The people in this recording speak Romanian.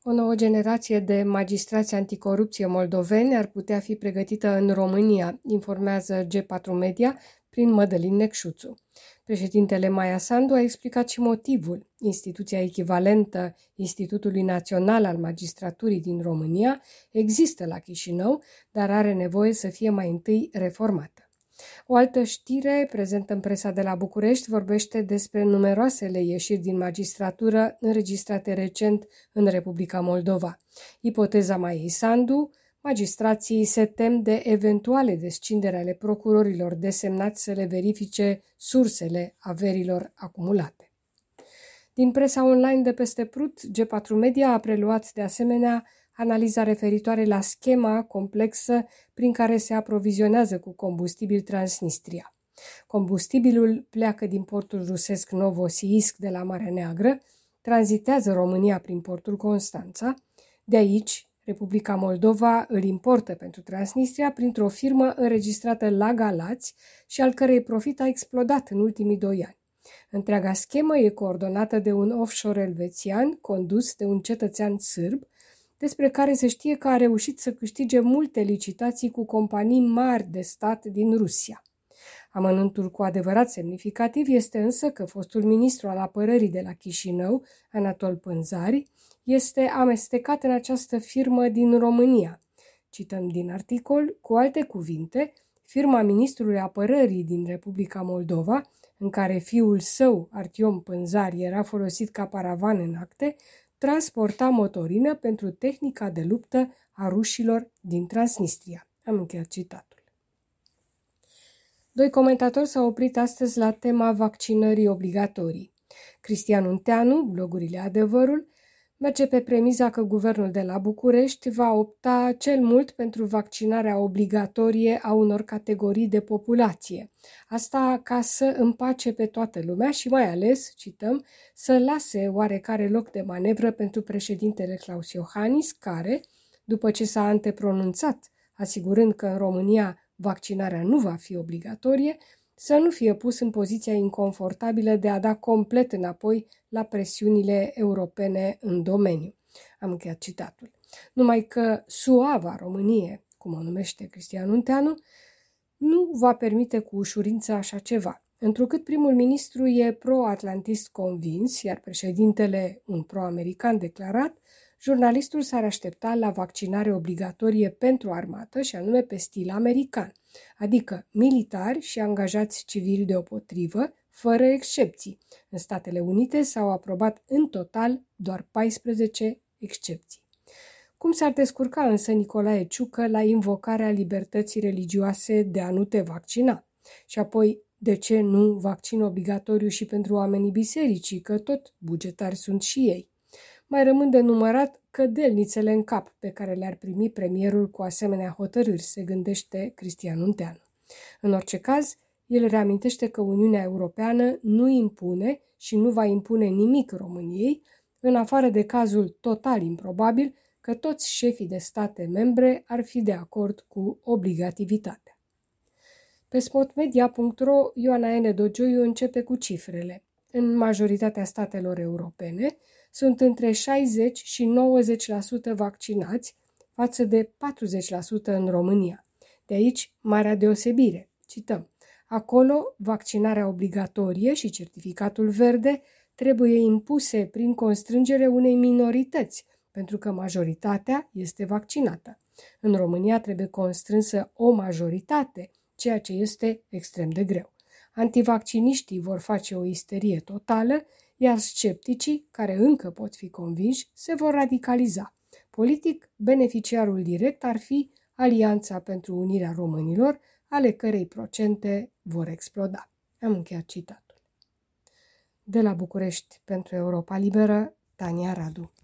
O nouă generație de magistrați anticorupție moldoveni ar putea fi pregătită în România, informează G4 Media prin Mădălin Necșuțu. Președintele Maia Sandu a explicat și motivul. Instituția echivalentă Institutului Național al Magistraturii din România există la Chișinău, dar are nevoie să fie mai întâi reformată. O altă știre prezentă în presa de la București vorbește despre numeroasele ieșiri din magistratură înregistrate recent în Republica Moldova. Ipoteza Maiei Sandu: magistrații se tem de eventuale descindere ale procurorilor desemnați să le verifice sursele averilor acumulate. Din presa online de peste Prut, G4 Media a preluat de asemenea analiza referitoare la schema complexă prin care se aprovizionează cu combustibil Transnistria. Combustibilul pleacă din portul rusesc Novosibirsk de la Marea Neagră, tranzitează România prin portul Constanța, de aici Republica Moldova îl importă pentru Transnistria printr-o firmă înregistrată la Galați și al cărei profit a explodat în ultimii 2 ani. Întreaga schemă e coordonată de un offshore elvețian condus de un cetățean sârb, despre care se știe că a reușit să câștige multe licitații cu companii mari de stat din Rusia. Amănuntul cu adevărat semnificativ este însă că fostul ministru al apărării de la Chișinău, Anatol Pânzari, este amestecat în această firmă din România. Cităm din articol: cu alte cuvinte, firma ministrului apărării din Republica Moldova, în care fiul său, Artiom Pânzari, era folosit ca paravan în acte, transporta motorină pentru tehnica de luptă a rușilor din Transnistria. Am încheiat citatul. 2 comentatori s-au oprit astăzi la tema vaccinării obligatorii. Cristian Unteanu, blogurile Adevărul, merge pe premiza că guvernul de la București va opta cel mult pentru vaccinarea obligatorie a unor categorii de populație. Asta ca să împace pe toată lumea și mai ales, cităm, să lase oarecare loc de manevră pentru președintele Klaus Iohannis, care, după ce s-a antepronunțat, asigurând că în România vaccinarea nu va fi obligatorie, să nu fie pus în poziția inconfortabilă de a da complet înapoi la presiunile europene în domeniu. Am încheiat citatul. Numai că suava Românie, cum o numește Cristian Unteanu, nu va permite cu ușurință așa ceva. Întrucât primul ministru e pro-atlantist convins, iar președintele un pro-american declarat, jurnalistul s-ar aștepta la vaccinare obligatorie pentru armată, și anume pe stil american, adică militari și angajați civili deopotrivă, fără excepții. În Statele Unite s-au aprobat în total doar 14 excepții. Cum s-ar descurca însă Nicolae Ciucă la invocarea libertății religioase de a nu te vaccina? Și apoi, de ce nu vaccin obligatoriu și pentru oamenii bisericii, că tot bugetari sunt și ei? Mai rămân de numărat cădelnițele în cap pe care le-ar primi premierul cu asemenea hotărâri, se gândește Cristian Unteanu. În orice caz, el reamintește că Uniunea Europeană nu impune și nu va impune nimic României, în afară de cazul total improbabil că toți șefii de state membre ar fi de acord cu obligativitatea. Pe spotmedia.ro, Ioana N. Dogioiu începe cu cifrele. În majoritatea statelor europene sunt între 60 și 90% vaccinați, față de 40% în România. De aici marea deosebire. Cităm: acolo, vaccinarea obligatorie și certificatul verde trebuie impuse prin constrângere unei minorități, pentru că majoritatea este vaccinată. În România trebuie constrânsă o majoritate, ceea ce este extrem de greu. Antivacciniștii vor face o isterie totală, iar scepticii, care încă pot fi convinși, se vor radicaliza. Politic, beneficiarul direct ar fi Alianța pentru Unirea Românilor, ale cărei procente vor exploda. Am încheiat citatul. De la București pentru Europa Liberă, Tania Radu.